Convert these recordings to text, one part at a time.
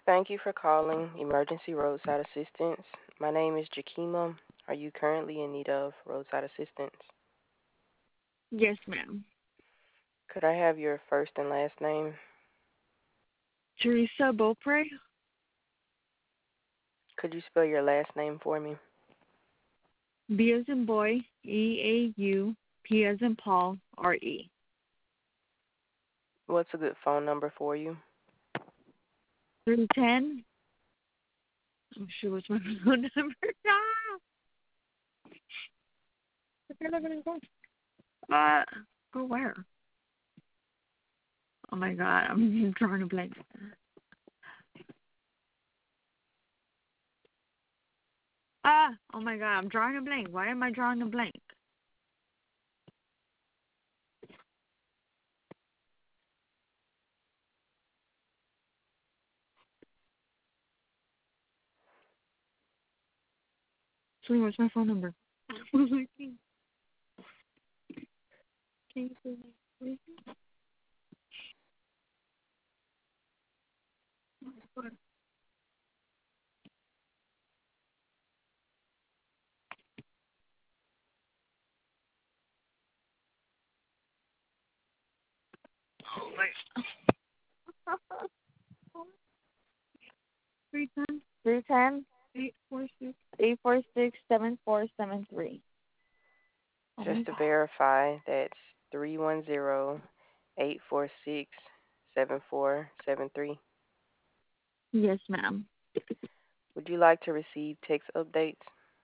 Thank you for calling Emergency Roadside Assistance. My name is Jakima. Are you currently in need of roadside assistance? Yes, ma'am. Could I have your first and last name? Teresa Beaupre, Could you spell your last name for me? B as in boy, EAU, P as in Paul, RE. What's a good phone number for you? 310. Oh, shoot, what's my phone number? Ah! Where am I going to go? Go where? Oh my god, I'm drawing a blank. Oh my god, I'm drawing a blank. Why am I drawing a blank? Sweetie, what's my phone number? What was I thinking? Can you say that, please? Oh my. 310. 310. 846. 846-7473. Oh my Just to god. verify, that's 310-846-7473. Yes, ma'am. Would you like to receive text updates?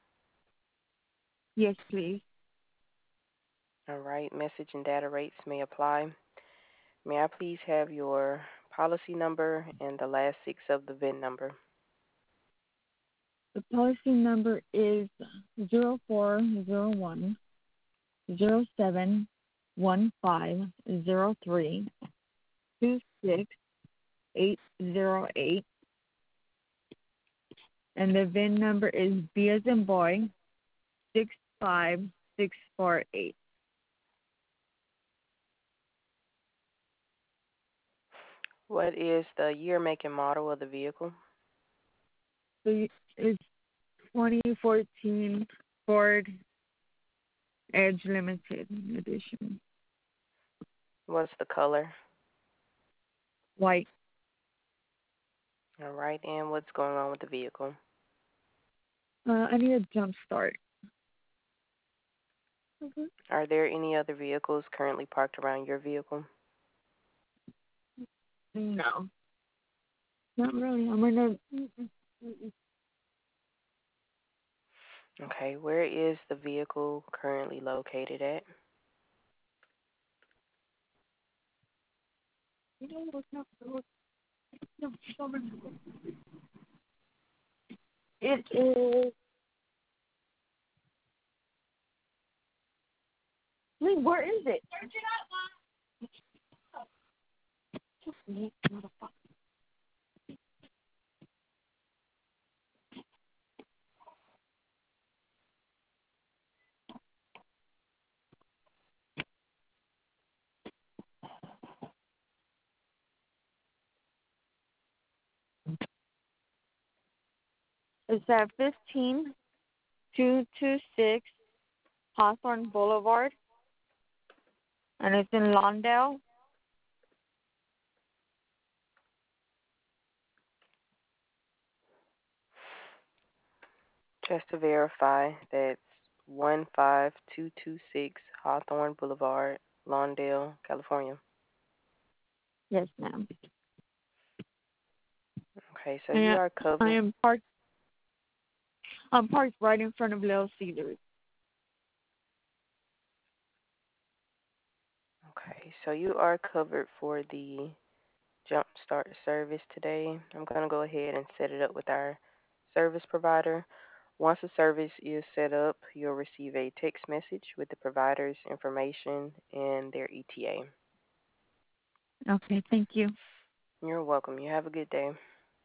Yes, please. All right, message and data rates may apply. May I please have your policy number and the last six of the VIN number? The policy number is 0401-071503-26808, and the VIN number is B as in boy 65648. What is the year, make, and model of the vehicle? So it's 2014 Ford Edge Limited Edition, What's the color? white. All right, and what's going on with the vehicle? I need a jump start. Are there any other vehicles currently parked around your vehicle? No, not really. I'm gonna. Okay, where is the vehicle currently located at? It is. Wait, where is it? It's at 15226 Hawthorne Boulevard, and it's in Lawndale. Just to verify, that's 15226 Hawthorne Boulevard, Lawndale, California. Yes, ma'am. Okay, so you And are I covered. am parked. I'm parked right in front of Little Caesars. Okay, so you are covered for the Jump Start service today. I'm going to go ahead and set it up with our service provider. Once the service is set up, you'll receive a text message with the provider's information and their ETA. Okay, thank you. You're welcome. You have a good day.